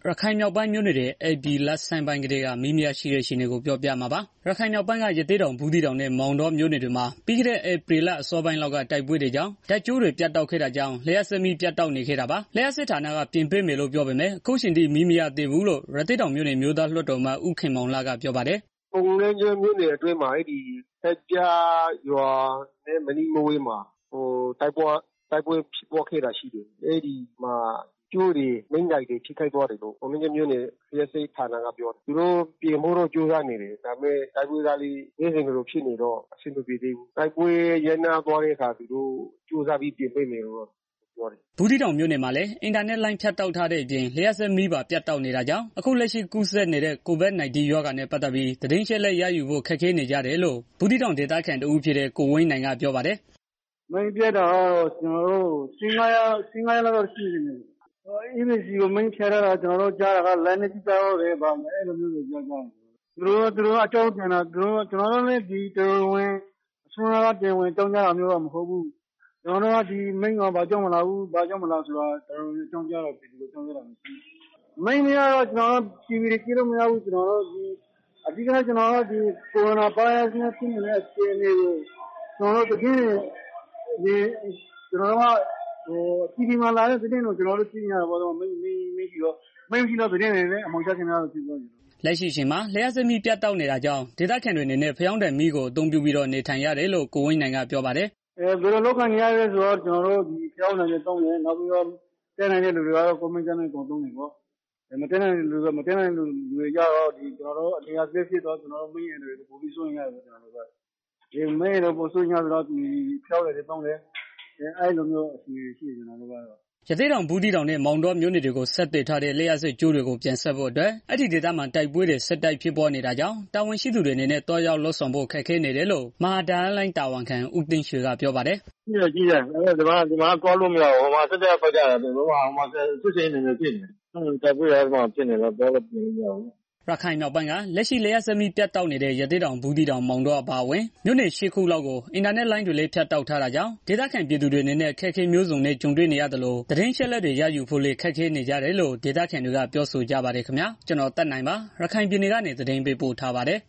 ရခိုင်မြောက်ပိုင်းမြို့နယ်တွေအေပီလက်ဆိုင်ပိုင်းကလေးကမီးမြရှိတဲ့ရှင်တွေကိုပြောပြမှာပါ။ရခိုင်မြောက်ပိုင်းကရသေးတောင်ဘူးသီးတောင်နဲ့မောင်တော်မြို့နယ်တွေမှာပြီးခဲ့တဲ့ဧပြီလအစောပိုင်းလောက်ကတိုက်ပွဲတွေကြောင့်ဓာတ်ကြိုးတွေပြတ်တောက်ခဲ့တာကြောင့်လျှပ်စစ်မီးပြတ်တောက်နေခဲ့တာပါ။လျှပ်စစ်ဌာနကပြင်ပေးမယ်လို့ပြောပေမဲ့အခုချိန်ထိမီးမရသေးဘူးလို့ရသေးတောင်မြို့နယ်မျိုးသားလွှတ်တော်မှဦးခင်မောင်လကပြောပါတယ်။ "ပုံလဲကျွန်းမြို့နယ်အတွင်းမှာတိုက်ပြရွာနဲ့မနီးမဝေးမှာတိုက်ပွဲဖြစ်ပွားခဲ့တာရှိတယ်။အဲဒီမှာကြိုးတွေမီးငိုက်တွေထိခိုက်သွားတယ်လို့ပုံလဲကျွန်းမြို့နယ်လျှပ်စစ်ဌာနကပြောတယ်။ သူတို့ပြင်ဖို့တော့ကြိုးစားနေတယ်။ဒါပေမဲ့တိုက်ပွဲကလည်းနေ့စဉ်လိုလိုဖြစ်နေတော့အဆင်မပြေသေးဘူး။တိုက်ပွဲရပ်နားသွားတဲ့အခါသူတို့ကြိုးစားပြီးပြင်ပေးမယ်လို့တော့ပြောတယ်။ဘူးသီးတောင်မြို့နယ်မှာလည်းအင်တာနက်လိုင်းဖြတ်တောက်ထားတဲ့အပြင်လျှပ်စစ်မီးပါပြတ်တောက်နေတာကြောင့်အခုလက်ရှိကူးစက်နေတဲ့ COVID-19 ရောဂါနဲ့ပတ်သက်ပြီးသတင်းအချက်အလက်ရယူဖို့ခက်ခဲနေကြတယ်လို့ဘူးသီးတောင်ဒေသခံတစ်ဦးဖြစ်တဲ့ကိုဝင်းနိုင်ကပြောပါတယ်။ "မီးပြတ်တာကတော့ကျနော်တို့ 15 ရက်လောက်တော့ရှိပြီ။ EPC ကိုမီးဖြတ်ထားတာကျနော်တို့ကြားတာက လက်နက်ကြီးကျလို့တယ်ဘာတယ်အဲလိုမျိုးတွေပြောကြတယ်။ သူတို့အကြောင်းပြန်တာ ကျနော်တို့လည်းတရားဝင်အစိုးရကတရားဝင်အကြောင်းကြားတာမျိုးတော့မဟုတ်ဘူး။ ကျနော်တို့ကမီးဘာကြောင့်မလာဘူးဆိုတာတရားဝင်အကြောင်းကြားတာမရှိဘူး။ မီးမရတော့ကျနော်တို့ TV တွေကြည့်လို့မရဘူး။ အဓိကကျနော်တို့ ကိုရိုနာဗိုင်းရပ်စ်နဲ့ဖြစ်နေတဲ့အခြေအနေကို ကျနော်တို့ TV မှာလာတဲ့သတင်းကို ကျနော်တို့ ကြည့်နေရတာပေါ့နော်။ မီးမရှိတော့သတင်းတွေလည်းအမှောင်ချခံရသလိုဖြစ်သွားပြီ။ " လက်ရှိအချိန်မှာလျှပ်စစ်မီးပြတ်တောက်နေတာကြောင့်ဒေသခံတွေအနေနဲ့ဖယောင်းတိုင်မီးကိုအသုံးပြုပြီးတော့နေထိုင်ရတယ်လို့ကိုဝင်းနိုင်ကပြောပါတယ်။ "ဘယ်လိုလုပ်ကိုင်နေရလဲဆိုတော့ ကျနော်တို့ဖယောင်းတိုင်တွေသုံးတယ်။ နောက်ပြီးတော့ တတ်နိုင်တဲ့လူတွေကတော့ ကိုယ်မင်းကျန်းတဲ့ အကုန်သုံးတယ်ပေါ့။ မတတ်နိုင်တဲ့လူတွေကတော့ ကျနော်တို့အလယ်ယာဈေးဖြစ်တော့ မီးအန္တရာယ်ကိုပိုပြီးစိုးရိမ်ရတယ်ပေါ့။ မီးအန္တရာယ်ပိုစိုးရိမ်ရတော့ ဖယောင်းတိုင်တွေသုံးတယ်။ အဲလိုမျိုးအခြေအနေရှိတယ်ကျနော်တို့ကတော့။ " ရသေ့တောင် ဘူးသီးတောင်နဲ့ မောင်တောမြို့နယ်တွေကို ဆက်သွယ်ထားတဲ့ လျှပ်စစ်ကြိုးတွေကို ပြန်ဆက်ဖို့အတွက် အဲဒီဒေသမှာ တိုက်ပွဲတွေ ဆက်တိုက်ဖြစ်ပွားနေတာကြောင့် တာဝန်ရှိသူတွေအနေနဲ့ သွားရောက်လုပ်ဆောင်ဖို့ ခက်ခဲနေတယ်လို့ မဟာဓာတ်အားလိုင်းတာဝန်ခံ ဦးသိန်းရွှေကပြောပါတယ်။ "ရှိတယ်။ ဒီမှာသွားလို့မရဘူး။ ဟိုမှာစစ်တပ်က ပတ်ကြတယ်။ စစ်ဆင်ရေးနယ်မြေဖြစ်နေတယ်။ တိုက်ပွဲတွေကဖြစ်နေတော့ သွားလို့မရဘူး။ " ရခိုင်မြောက်ပိုင်းက လက်ရှိလျှပ်စစ်မီးပြတ်တောက်နေတဲ့ ရသေ့တောင် ဘူးသီးတောင် မောင်တောအပါအဝင် မြို့နယ် ၈ ခုလောက်ကို အင်တာနက်လိုင်းတွေလည်းဖြတ်တောက်ထားတာကြောင့် ဒေသခံပြည်သူတွေအနေနဲ့ အခက်အခဲမျိုးစုံနဲ့ ကြုံတွေ့နေရသလို သတင်းအချက်အလက်တွေရယူဖို့လည်းခက်ခဲနေကြတယ်လို့ ဒေသခံတွေကပြောဆိုကြပါတယ်ခင်ဗျာ။ ကျွန်တော်သက်နိုင်ပါရခိုင်ပြည်နယ်ကနေ သတင်းပေးပို့ထားပါတယ်